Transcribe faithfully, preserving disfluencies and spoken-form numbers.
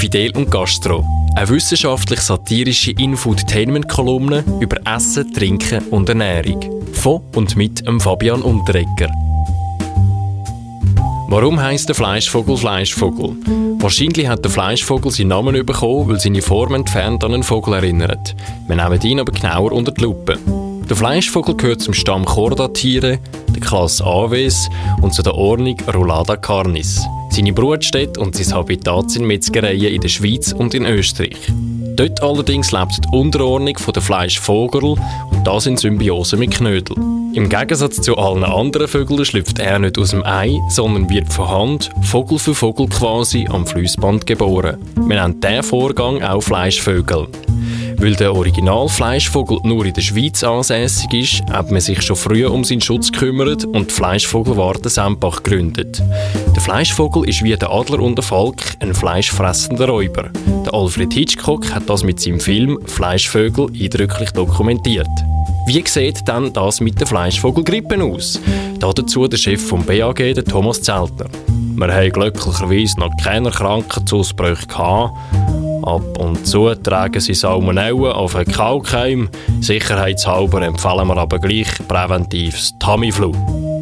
Fidel und Gastro. Eine wissenschaftlich-satirische Infotainment-Kolumne über Essen, Trinken und Ernährung. Von und mit dem Fabian Unterreger. Warum heisst der Fleischvogel Fleischvogel? Wahrscheinlich hat der Fleischvogel seinen Namen bekommen, weil seine Form entfernt an einen Vogel erinnert. Wir nehmen ihn aber genauer unter die Lupe. Der Fleischvogel gehört zum Stamm Chordatiere, der Klasse Aves und zu der Ordnung Roulada Carnis. Seine Brutstätte und sein Habitat sind Metzgereien in der Schweiz und in Österreich. Dort allerdings lebt die Unterordnung der Fleischvogel und das in Symbiose mit Knödel. Im Gegensatz zu allen anderen Vögeln schlüpft er nicht aus dem Ei, sondern wird von Hand, Vogel für Vogel quasi, am Fliessband geboren. Wir nennen diesen Vorgang auch Fleischvögel. Weil der Original-Fleischvogel nur in der Schweiz ansässig ist, hat man sich schon früh um seinen Schutz gekümmert und die Fleischvogelwarte Sempach gegründet. Der Fleischvogel ist wie der Adler und der Falk ein fleischfressender Räuber. Der Alfred Hitchcock hat das mit seinem Film «Fleischvögel» eindrücklich dokumentiert. Wie sieht denn das mit der Fleischvogelgrippe aus? Dazu der Chef vom B A G, der Thomas Zeltner. Wir haben glücklicherweise noch keine Krankheitsausbrüche gehabt. Ab und zu tragen sie Salmonellen auf einen Kalkheim. Sicherheitshalber empfehlen wir aber gleich präventiv das Tamiflu.